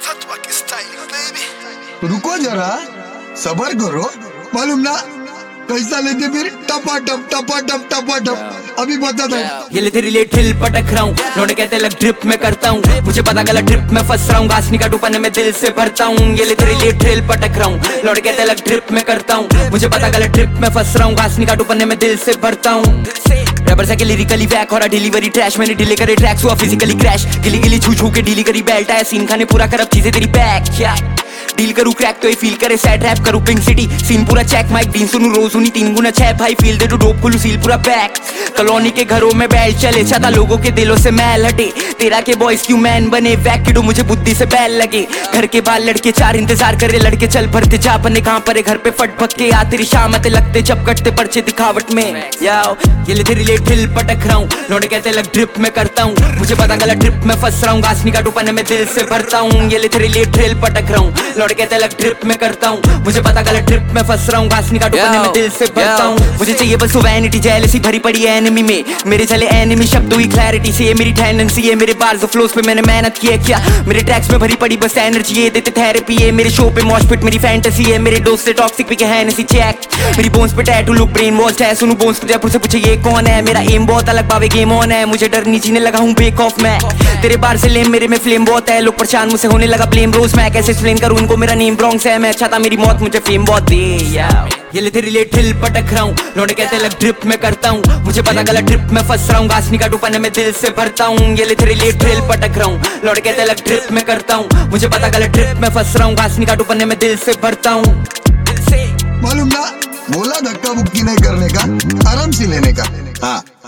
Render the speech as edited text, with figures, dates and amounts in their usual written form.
रुको जरा, सबर करो। मालूम ना कैसा लेते फिर टपाटप टपाटप टपाटप। अभी बताता हूँ। ये ले तेरी लेट हिल पटक रहा हूँ, लौटे कहते लग ड्रिप में करता हूँ, मुझे पता गलत ट्रिप में फंस रहा हूँ, घास निकालू पन्ने में दिल से भरता हूँ। ये ले तेरी लेट हिल पटक रहा हूँ, लौटे कहते लग ड्रिप में करता हूँ, मुझे पता गलत ट्रिप में फंस रहा हूँ, घास निकालू पन्ने में दिल से भरता हूँ। रबर से लिरिकली वैक और डिलीवरी ट्रैश, मैंने डिले करे ट्रैक्स हुआ फिजिकली क्रैश, गिली गिली छू छू के डीली करी बेल्ट आया सीन खाने पूरा करब चीजें तेरी पैक। क्या डील करूँ क्रैक तो ये फील करे सैड रैप करूँ पिंक सिटी सीन पूरा चेक माइक दिन सुनू रोज उन्हीं 3 गुना 6 भाई फील दे दो डोप खुलू सील पूरा बैक। कॉलोनी के घरों में बैल चले चाहता लोगों के दिलों से मैल हटे, तेरा के बॉयज क्यों मैन बने वैक किडो मुझे बुद्धि से बैल लगे। घर के बाल लड़के 4 इंतजार करे लड़के चल भरते जा बने कहाँ पर घर पे फट भग के आ तेरी शाम आते लगते जब कटते पर्चे दिखावट में। याओ ये ले तेरी लेट हिल पटक रहा हूँ, लौटे कहते लग ड्रिप में करता हूँ, मुझे पता गलत ट्रिप में फंस रहा हूँ, घास निकालू पन्ने में दिल से भरता हूँ। ये ले तेरी लेट हिल पटक रहा हूँ, लौटे कहते लग ट्रिप में करता हूँ, मुझे पता गलत ट्रिप में फंस रहा हूँ, घास निकालू पन्ने में दिल से भरता हूँ। मुझे चाहिए बस वैनिटी जेलसी भरी पड़ी है एनिमी में, मेरे चले एनिमी शब्दों की क्लैरिटी से ये मेरी टेंडेंसी है, मेरे बार्स फ्लोस पे मैंने मेहनत की है क्या, मेरे ट्रैक्स में भरी पड़ी बस एनर्जी ये देते थेरेपी है, मेरे शो पे मॉश पिट मेरी फैंटेसी है, मेरे दोस्त से टॉक्सिक भी है नसी चेक, मेरी बोन्स पे टैटू लुक ब्रेन वॉश है, सुनू बोन्स पे जयपुर से पूछे ये कौन है, मेरा एम बहुत अलग पावे गेम ऑन है, मुझे डर नहीं जीने लगा हूँ बेक ऑफ मैं, तेरे बार से लेम मेरे में फ्लेम बहुत है, लोग परेशान मुझसे होने लगा ब्लेम रोज मैं कैसे एक्सप्लेन करूँ उनको मेरा नेम ब्रॉन्क्स है, मैं अच्छा था मेरी मौत मुझे फेम बहुत दे। ये ले तेरी लेट हिल पटक रहा हूँ, लौटे कहते लग ड्रिप में करता हूँ, मुझे पता गलत ट्रिप में फंस रहा हूँ, घास निकालू पन्ने में दिल से भरता हूँ। ये ले तेरी लेट हिल पटक रहा हूँ, लौटे कहते लग ड्रिप में करता हूँ, मुझे पता गलत ट्रिप में फंस रहा हूँ, घास निकालू पन्ने में दिल से भरता हूँ। मालूम ना बोला धक्का मुक्की नहीं करने का, आराम से लेने का। हाँ